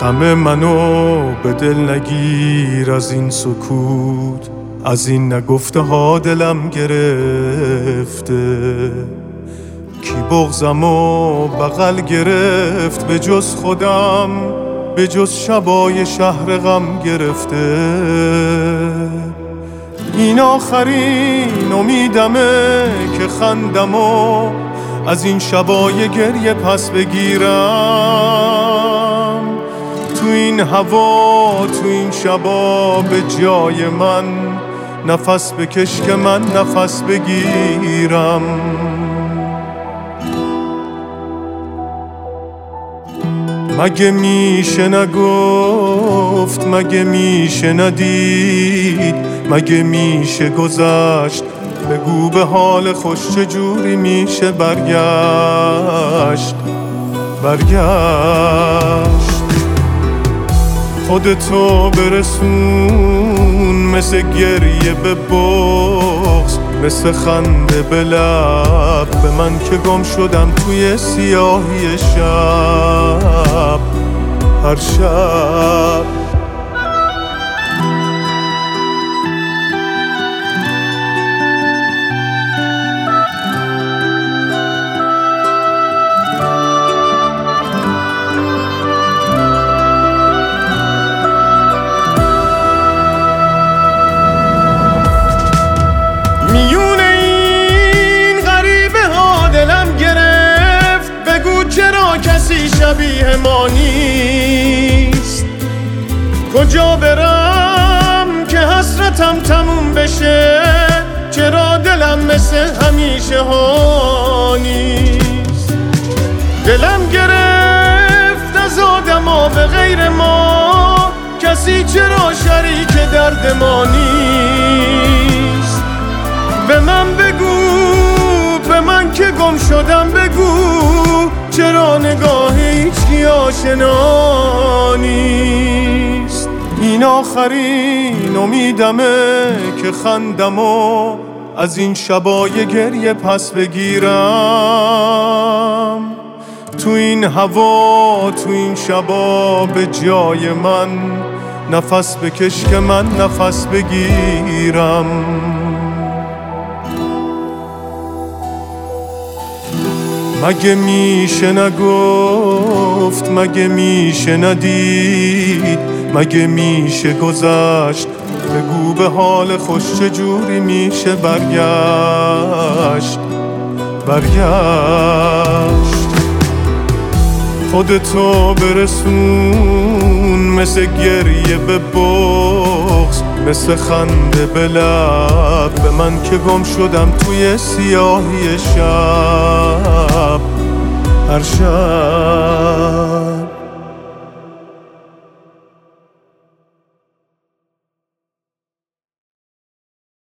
غم منو به دل نگیر از این سکوت، از این نگفته ها دلم گرفته. کی بغضمو بغل گرفت به جز خودم، به جز شبای شهر غم گرفته. این آخرین امیدمه که خندمو از این شبای گریه پس بگیرم. تو این هوا تو این شبا به جای من نفس بکش که من نفس بگیرم. مگه میشه نگفت، مگه میشه ندید، مگه میشه گذشت؟ بگو به حال خوش چجوری میشه برگشت. خودتو برسون مثل گریه به بغض، مثل خنده به لب به من که گم شدم توی سیاهی شب. هر شب کسی شبیه ما نیست. کجا برم که حسرتم تموم بشه؟ چرا دلم مثل همیشه ها نیست؟ دلم گرفت از آدما به غیر ما، کسی چرا شریک درد ما نیست؟ به من بگو، به من که گم شدم بگو، چرا نگاه هیچکی آشنا نیست؟ این آخرین امیدمه که خندمو از این شبای گریه پس بگیرم. تو این هوا تو این شبا به جای من نفس بکش که من نفس بگیرم. مگه میشه نگفت، مگه میشه ندید، مگه میشه گذشت؟ بگو به حال خوش چجوری میشه برگشت. خودتو برسون مثل گریه به بغض، مثل خنده به لب به من که گم شدم توی سیاهی شب. هر شب